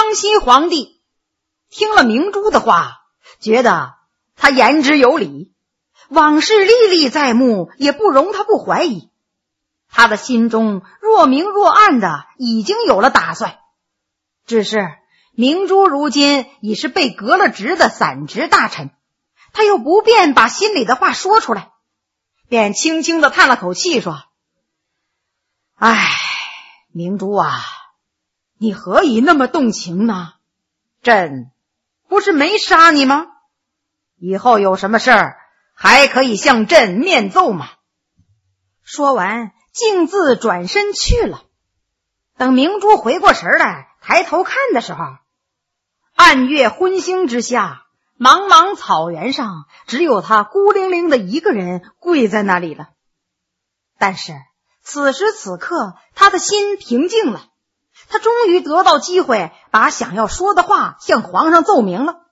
康熙皇帝听了明珠的话，觉得他言之有理，往事历历在目，也不容他不怀疑。他的心中若明若暗的已经有了打算，只是明珠如今已是被革了职的散职大臣，他又不便把心里的话说出来，便轻轻地叹了口气说：唉，明珠啊，你何以那么动情呢？朕不是没杀你吗？以后有什么事儿还可以向朕面奏吗？说完径自转身去了。等明珠回过神来，抬头看的时候，暗月昏星之下，茫茫草原上只有他孤零零的一个人跪在那里了。但是此时此刻他的心平静了，他终于得到机会把想要说的话向皇上奏明了。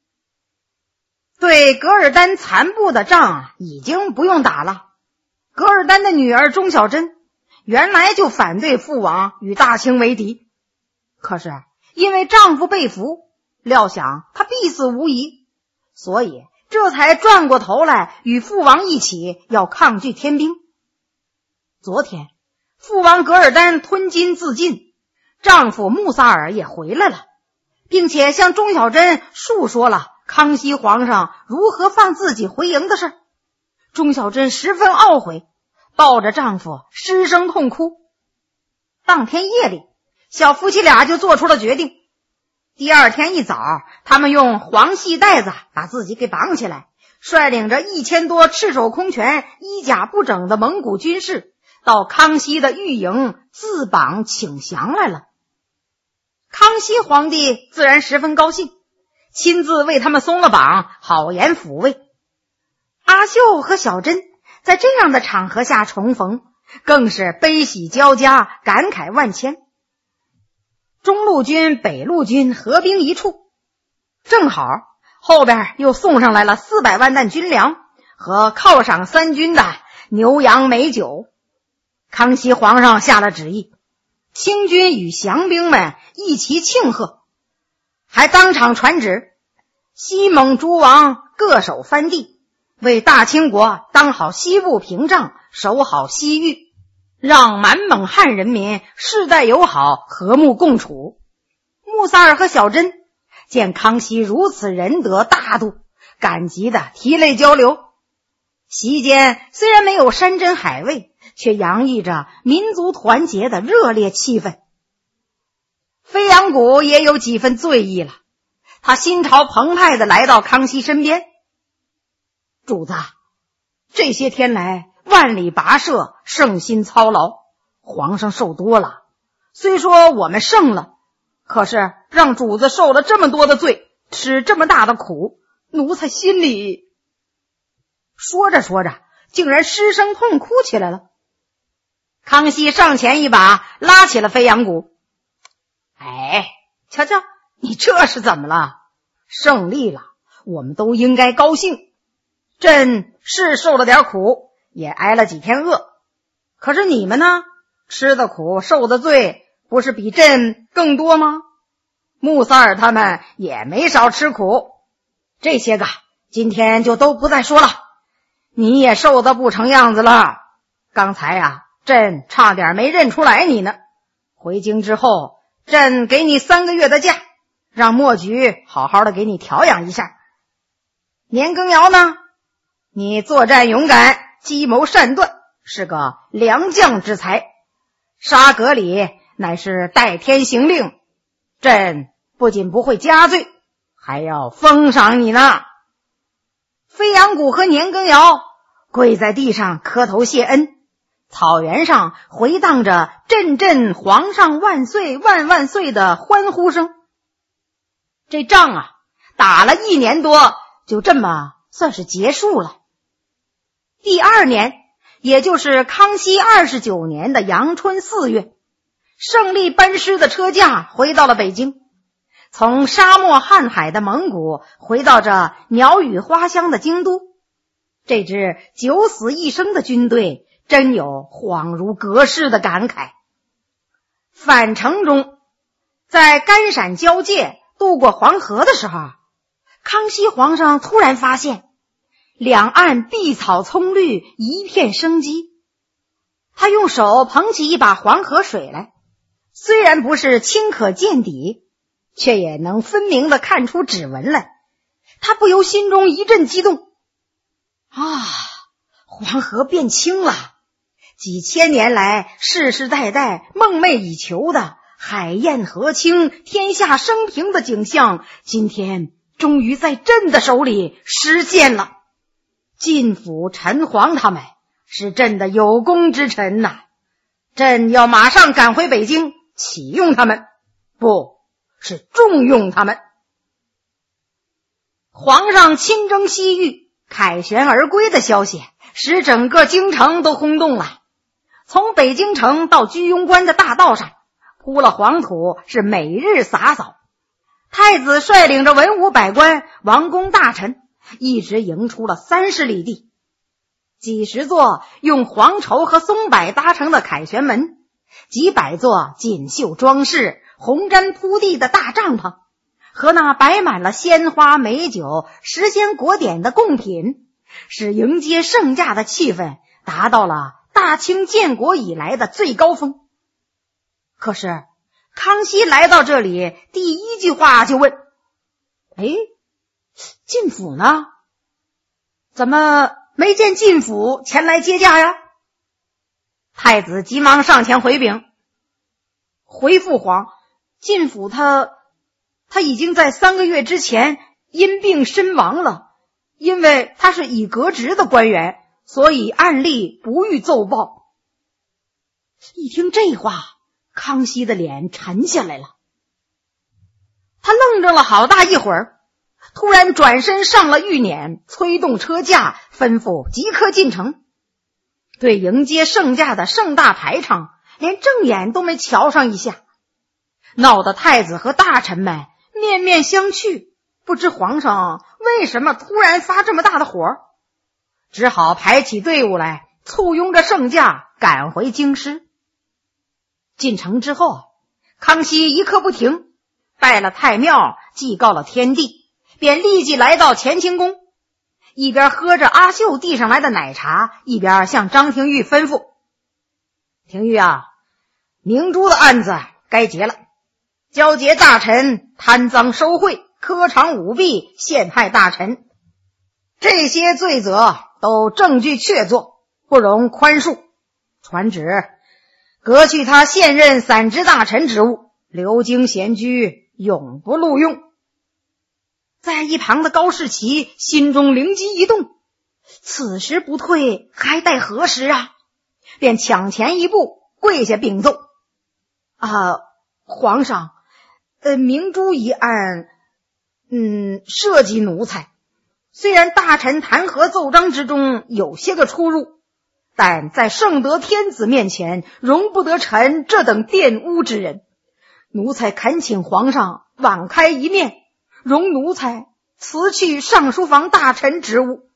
对噶尔丹残部的仗已经不用打了，噶尔丹的女儿钟小珍原来就反对父王与大清为敌，可是因为丈夫被俘，料想她必死无疑，所以这才转过头来与父王一起要抗拒天兵。昨天父王噶尔丹吞金自尽，丈夫穆萨尔也回来了，并且向钟小珍述说了康熙皇上如何放自己回营的事。钟小珍十分懊悔，抱着丈夫失声痛哭。当天夜里，小夫妻俩就做出了决定。第二天一早，他们用黄细带子把自己给绑起来，率领着1000多赤手空拳、衣甲不整的蒙古军士到康熙的御营自绑请降来了。康熙皇帝自然十分高兴，亲自为他们松了绑，好言抚慰。阿秀和小珍在这样的场合下重逢，更是悲喜交加，感慨万千。中路军、北路军合兵一处，正好后边又送上来了400万担军粮和犒赏3军的牛羊美酒。康熙皇上下了旨意，清军与降兵们一齐庆贺，还当场传旨，西蒙诸王各守藩地，为大清国当好西部屏障，守好西域，让满蒙汉人民世代友好，和睦共处。穆萨尔和小珍见康熙如此仁德大度，感激的涕泪交流。席间虽然没有山珍海味，却洋溢着民族团结的热烈气氛。飞扬谷也有几分醉意了，他心潮澎湃地来到康熙身边。主子，这些天来万里跋涉，圣心操劳，皇上受多了。虽说我们胜了，可是让主子受了这么多的罪，吃这么大的苦，奴才心里……说着说着，竟然失声痛哭起来了。康熙上前一把拉起了飞扬谷。哎，瞧瞧，你这是怎么了？胜利了，我们都应该高兴。朕是受了点苦，也挨了几天饿，可是你们呢？吃的苦，受的罪，不是比朕更多吗？穆萨尔他们也没少吃苦，这些个今天就都不再说了。你也瘦得不成样子了，刚才啊，朕差点没认出来你呢。回京之后，朕给你3个月的假，让莫局好好的给你调养一下。年羹尧呢，你作战勇敢，计谋善断，是个良将之才。沙格里乃是代天行令，朕不仅不会加罪，还要封赏你呢。飞扬谷和年羹尧跪在地上磕头谢恩，草原上回荡着阵阵皇上万岁万万岁的欢呼声。这仗啊，打了1年多，就这么算是结束了。第2年，也就是康熙29年的阳春4月，胜利班师的车驾回到了北京，从沙漠瀚海的蒙古回到这鸟语花香的京都。这支九死一生的军队真有恍如隔世的感慨。返程中， 在甘陕交界渡过黄河的时候，康熙皇上突然发现两岸碧草葱绿，一片生机。他用手捧起一把黄河水来，虽然不是清可见底，却也能分明地看出指纹来。他不由心中一阵激动。黄河变清了，几千年来世世代代梦寐以求的海晏河清，天下升平的景象，今天终于在朕的手里实现了。晋府陈皇他们是朕的有功之臣呐，朕要马上赶回北京启用他们，不是重用他们。皇上亲征西域，凯旋而归的消息使整个京城都轰动了。从北京城到居庸关的大道上铺了黄土，是每日洒扫。太子率领着文武百官、王公大臣一直迎出了30里地，几十座用黄绸和松柏搭成的凯旋门，几百座锦绣装饰、红毡铺地的大帐篷，和那摆满了鲜花美酒、时鲜果点的贡品，使迎接圣驾的气氛达到了大清建国以来的最高峰。可是康熙来到这里，第一句话就问：晋府呢？怎么没见晋府前来接驾呀？太子急忙上前回禀，回父皇，晋府他已经在3个月之前因病身亡了，因为他是已革职的官员，所以按例不予奏报。一听这话，康熙的脸沉下来了。他愣怔了好大一会儿，突然转身上了御辇，催动车驾，吩咐即刻进城。对迎接圣驾的盛大排场，连正眼都没瞧上一下，闹得太子和大臣们面面相觑，不知皇上为什么突然发这么大的火，只好排起队伍来，簇拥着圣驾赶回京师。进城之后，康熙一刻不停，拜了太庙，祭告了天地，便立即来到乾清宫，一边喝着阿秀递上来的奶茶，一边向张廷玉吩咐：廷玉啊，明珠的案子该结了，交结大臣贪赃收贿、苛偿舞弊、陷害大臣，这些罪责都证据确凿，不容宽恕。传旨革去他现任散职大臣职务，流经闲居，永不录用。在一旁的高士奇心中灵机一动，此时不退还待何时啊？便抢前一步跪下禀奏：皇上，明珠一案涉及奴才，虽然大臣弹劾奏章之中有些个出入，但在圣德天子面前容不得臣这等玷污之人，奴才恳请皇上网开一面，容奴才辞去上书房大臣职务。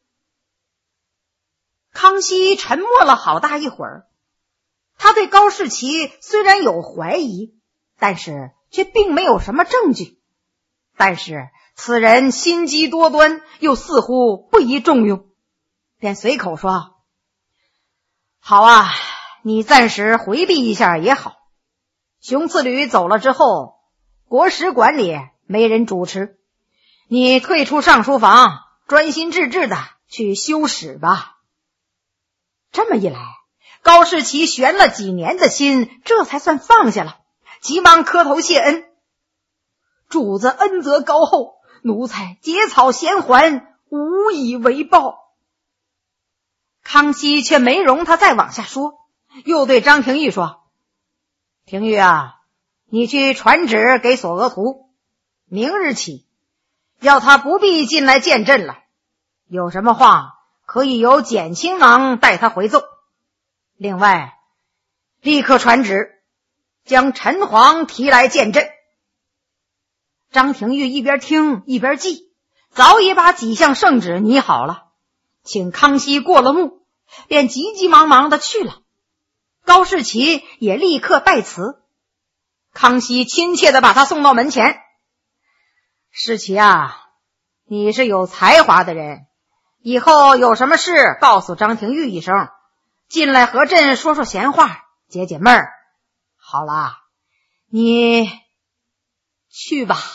康熙沉默了好大一会儿，他对高士奇虽然有怀疑，但是却并没有什么证据。但是此人心机多端，又似乎不宜重用，便随口说：好啊，你暂时回避一下也好。熊次履走了之后，国史馆里没人主持，你退出上书房，专心致志的去修史吧。这么一来，高士奇悬了几年的心这才算放下了，急忙磕头谢恩：主子恩泽高厚，奴才结草衔环，无以为报。康熙却没容他再往下说，又对张廷玉说：廷玉啊，你去传旨给索额图，明日起要他不必进来见朕了，有什么话可以由简亲王带他回奏。另外立刻传旨将陈皇提来见朕。张廷玉一边听一边记，早已把几项圣旨拟好了，请康熙过了目，便急急忙忙的去了。高士奇也立刻拜辞。 康熙亲切地把他送到门前。世奇啊，你是有才华的人，以后有什么事告诉张廷玉一声，进来和朕说说闲话，解解闷儿。好了，你去吧。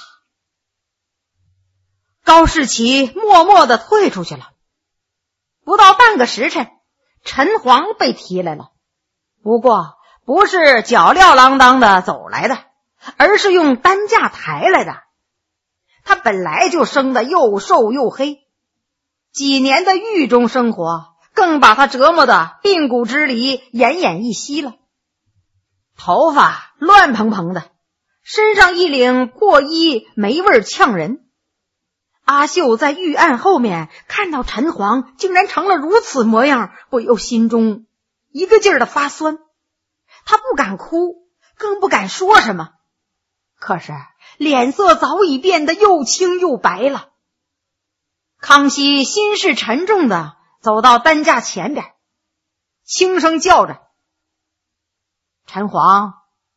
高士奇默默地退出去了。不到半个时辰，陈黄被提来了，不过不是脚镣啷当的走来的，而是用担架抬来的。他本来就生得又瘦又黑，几年的狱中生活更把他折磨得髌骨支离，奄奄一息了。头发乱蓬蓬的，身上一领破衣，霉味呛人。阿秀在狱案后面看到陈黄竟然成了如此模样，不由心中一个劲儿的发酸。他不敢哭，更不敢说什么，可是脸色早已变得又青又白了。康熙心事沉重的走到担架前边，轻声叫着：陈黄，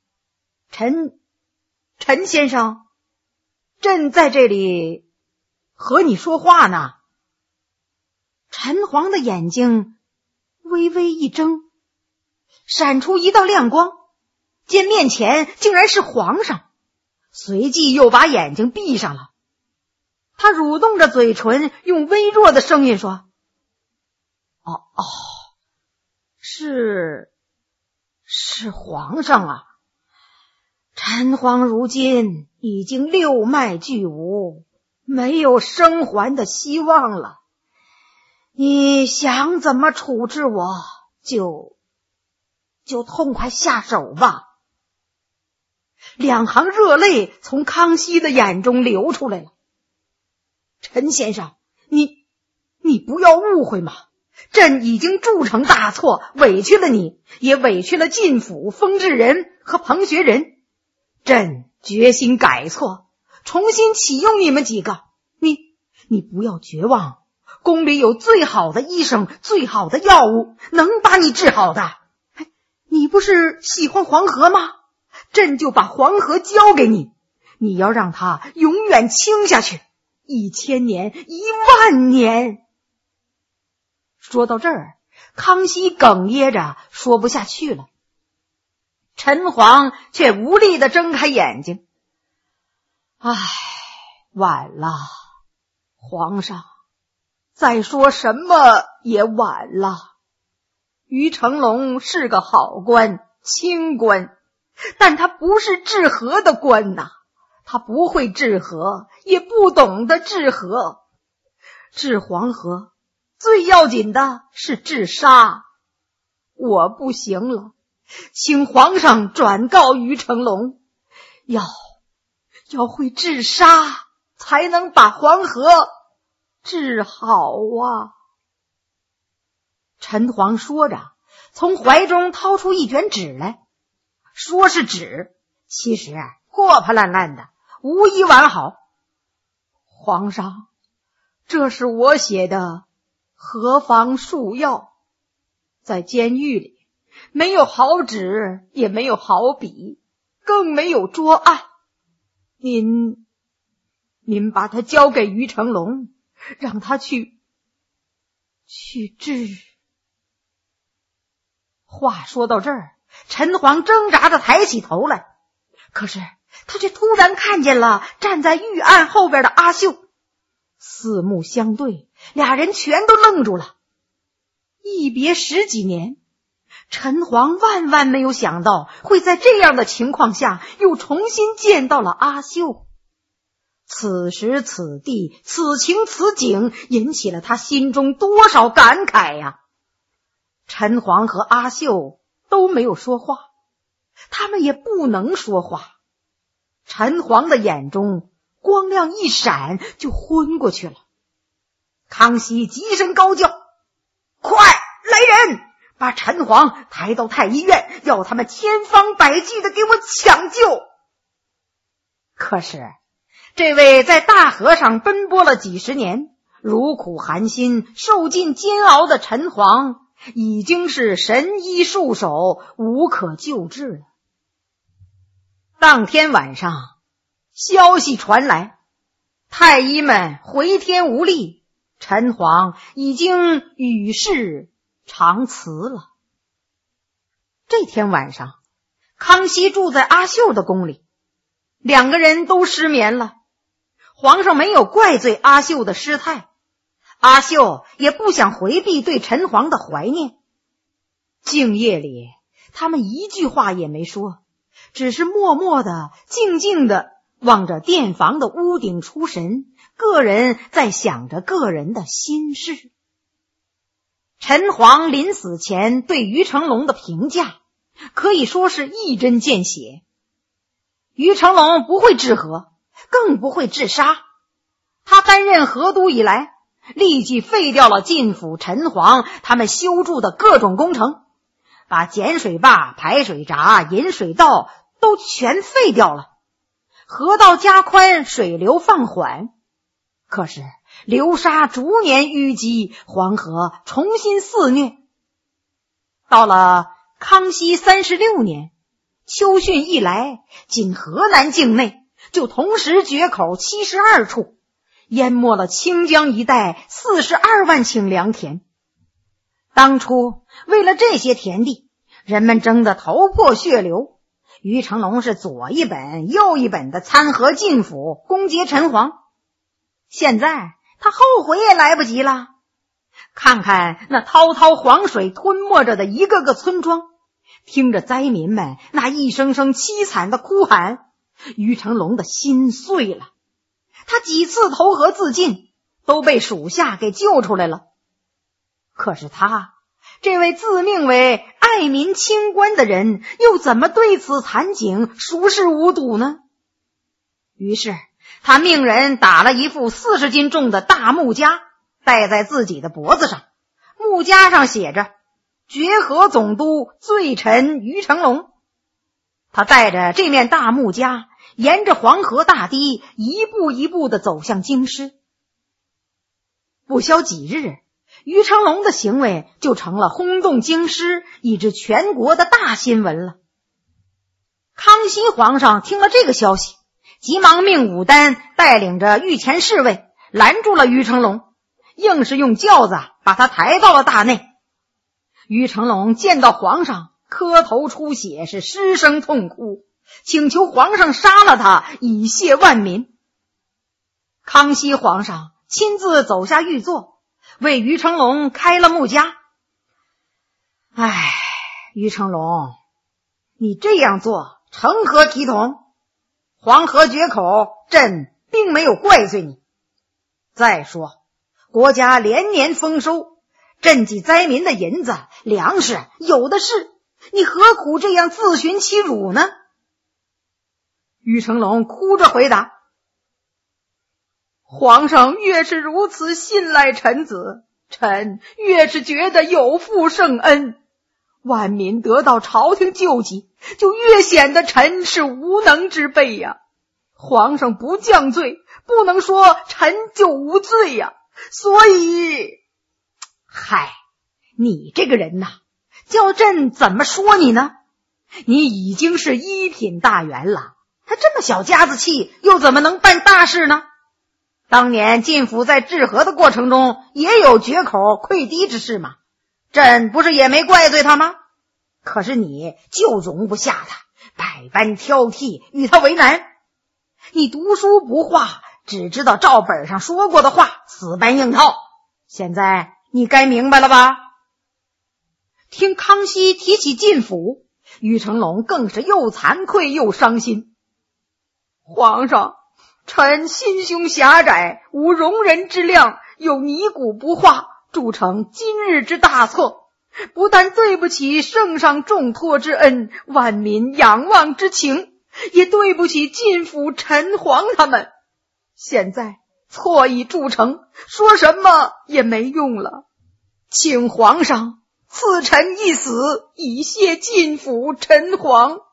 陈先生，朕在这里和你说话呢。陈黄的眼睛微微一睁，闪出一道亮光，见面前竟然是皇上，随即又把眼睛闭上了。他蠕动着嘴唇，用微弱的声音说：是皇上啊，陈黄如今已经六脉俱无，没有生还的希望了，你想怎么处置我，就痛快下手吧。两行热泪从康熙的眼中流出来了。陈先生，你不要误会嘛，朕已经铸成大错，委屈了你，也委屈了晋府、风至仁和彭学仁。朕决心改错，重新启用你们几个。你不要绝望，宫里有最好的医生，最好的药物，能把你治好的。你不是喜欢黄河吗？朕就把黄河交给你，你要让它永远清下去，1000年、10000年。说到这儿，康熙哽咽着说不下去了。陈黄却无力地睁开眼睛。晚了，皇上，再说什么也晚了。于成龙是个好官，清官，但他不是治河的官呐，他不会治河，也不懂得治河。治黄河最要紧的是治沙，我不行了，请皇上转告于成龙，要会治沙，才能把黄河治好啊。陈黄说着，从怀中掏出一卷纸来，说是纸，其实破破烂烂的，无一完好。皇上，这是我写的河防术药，在监狱里没有好纸，也没有好笔，更没有桌案，您把它交给于成龙，让他去治。话说到这儿，陈黄挣扎着抬起头来，可是他却突然看见了站在狱案后边的阿秀。四目相对，俩人全都愣住了。一别10几年，陈黄万没有想到会在这样的情况下又重新见到了阿秀。此时此地，此情此景，引起了他心中多少感慨呀！陈黄和阿秀都没有说话，他们也不能说话。陈黄的眼中光亮一闪，就昏过去了。康熙急声高叫：快来人，把陈黄抬到太医院，要他们千方百计的给我抢救。可是这位在大河上奔波了几十年，茹苦寒心，受尽煎熬的陈黄已经是神医束手，无可救治了。 当天晚上，消息传来，太医们回天无力，陈璜已经与世长辞了。这天晚上，康熙住在阿秀的宫里，两个人都失眠了。皇上没有怪罪阿秀的失态，阿秀也不想回避对陈璜的怀念。静夜里，他们一句话也没说，只是默默的、静静的望着殿房的屋顶出神，个人在想着个人的心事。陈璜临死前对于成龙的评价可以说是一针见血。于成龙不会治河，更不会治沙。他担任河督以来，立即废掉了晋府、陈璜他们修筑的各种工程，把碱水坝、排水闸、引水道都全废掉了。河道加宽，水流放缓。可是流沙逐年淤积，黄河重新肆虐。到了康熙36年，秋汛一来，仅河南境内就同时决口72处，淹没了清江一带42万顷良田。当初为了这些田地，人们争得头破血流，于成龙是左一本右一本的参合晋府，攻讦陈璜。现在他后悔也来不及了。看看那滔滔黄水吞没着的一个个村庄，听着灾民们那一声声凄惨的哭喊，于成龙的心碎了。他几次投河自尽，都被属下给救出来了。可是他这位自命为爱民清官的人，又怎么对此惨景熟视无睹呢？于是他命人打了一副40斤重的大木枷，戴在自己的脖子上，木枷上写着决河总督罪臣于成龙。他带着这面大木枷，沿着黄河大堤一步一步地走向京师。不消几日，于成龙的行为就成了轰动京师以至全国的大新闻了。康熙皇上听了这个消息，急忙命武丹带领着御前侍卫拦住了于成龙，硬是用轿子把他抬到了大内。于成龙见到皇上，磕头出血，是失声痛哭，请求皇上杀了他，以谢万民。康熙皇上亲自走下御座，为于成龙开了木枷。于成龙，你这样做成何体统？黄河决口，朕并没有怪罪你。再说国家连年丰收，赈济灾民的银子粮食有的是，你何苦这样自寻其辱呢？于成龙哭着回答，皇上越是如此信赖臣子，臣越是觉得有负圣恩，万民得到朝廷救济，就越显得臣是无能之辈呀。皇上不降罪，不能说臣就无罪呀。所以，你这个人呐，叫朕怎么说你呢？你已经是一品大员了，他这么小家子气，又怎么能办大事呢？当年晋府在治河的过程中，也有决口溃堤之事嘛，朕不是也没怪罪他吗？可是你就容不下他，百般挑剔，与他为难。你读书不画，只知道照本上说过的话死搬硬套，现在你该明白了吧？听康熙提起晋府，于成龙更是又惭愧又伤心。皇上，臣心胸狭窄，无容人之量，有泥古不化，铸成今日之大错，不但对不起圣上重托之恩，万民仰望之情，也对不起晋府陈璜他们。现在错已铸成，说什么也没用了，请皇上赐臣一死，以谢晋府陈璜。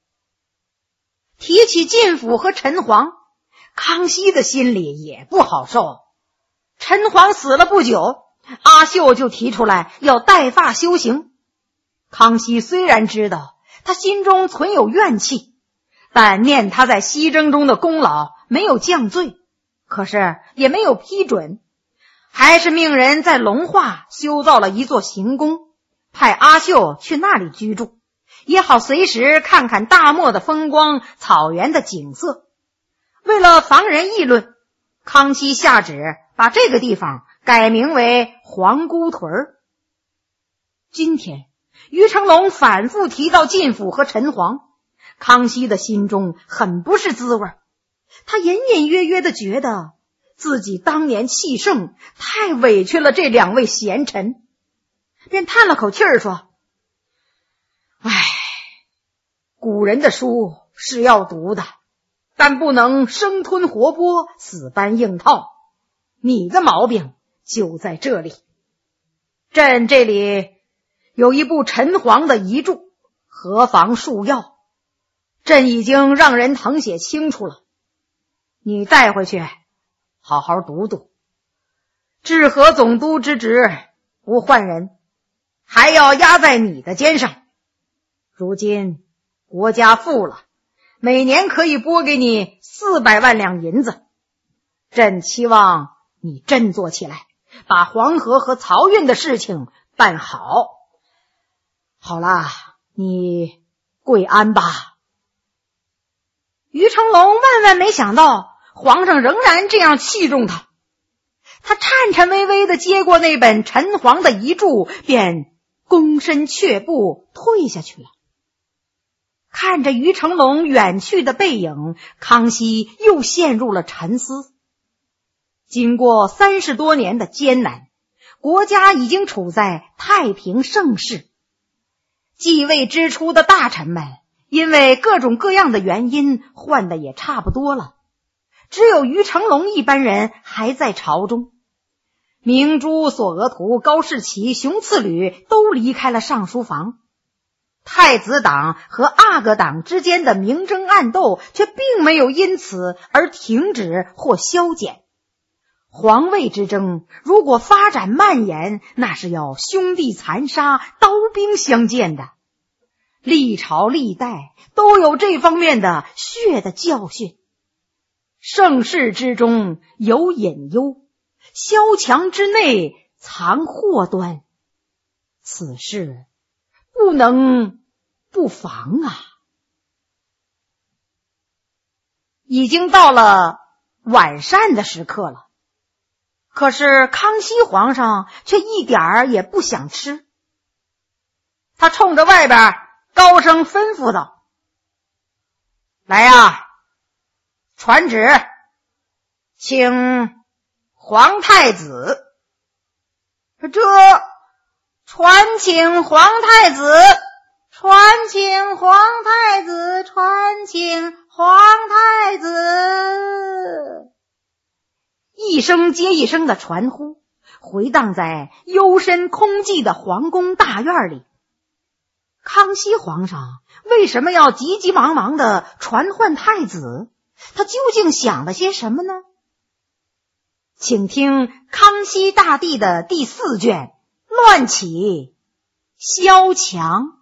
提起晋府和陈璜，康熙的心里也不好受。陈璜死了不久，阿秀就提出来要带发修行。康熙虽然知道他心中存有怨气， 但念他在西征中的功劳，没有降罪，可是也没有批准，还是命人在龙化修造了一座行宫，派阿秀去那里居住，也好随时看看大漠的风光，草原的景色。为了防人议论，康熙下旨把这个地方改名为皇姑屯。今天于成龙反复提到晋府和陈皇，康熙的心中很不是滋味，他隐隐约约地觉得自己当年气盛，太委屈了这两位贤臣，便叹了口气儿说：唉，古人的书是要读的，但不能生吞活剥，死搬硬套。你的毛病就在这里。朕这里有一部陈皇的遗著，何妨数要，朕已经让人誊写清楚了，你带回去好好读读。治河总督之职不换人，还要压在你的肩上。如今国家富了，每年可以拨给你400万两银子，朕期望你振作起来，把黄河和漕运的事情办好。好啦，你跪安吧。于成龙万万没想到皇上仍然这样器重他，他颤颤巍巍地接过那本陈皇的遗著，便躬身却步退下去了。看着于成龙远去的背影，康熙又陷入了沉思。经过30多年的艰难，国家已经处在太平盛世。继位之初的大臣们因为各种各样的原因换的也差不多了，只有于成龙一般人还在朝中。明珠、索额图、高士奇、熊次履都离开了上书房，太子党和阿哥党之间的明争暗斗却并没有因此而停止或消减。皇位之争如果发展蔓延，那是要兄弟残杀，刀兵相见的。历朝历代都有这方面的血的教训。盛世之中有隐忧，萧墙之内藏祸端，此事不能不防啊。已经到了晚膳的时刻了，可是康熙皇上却一点儿也不想吃。他冲着外边高声吩咐道：来呀，传旨，请皇太子。这传请皇太子，传请皇太子，传请皇太子。一声接一声的传呼回荡在幽深空寂的皇宫大院里。康熙皇上为什么要急急忙忙地传唤太子？他究竟想了些什么呢？请听《康熙大帝》的第4卷《乱起萧墙》。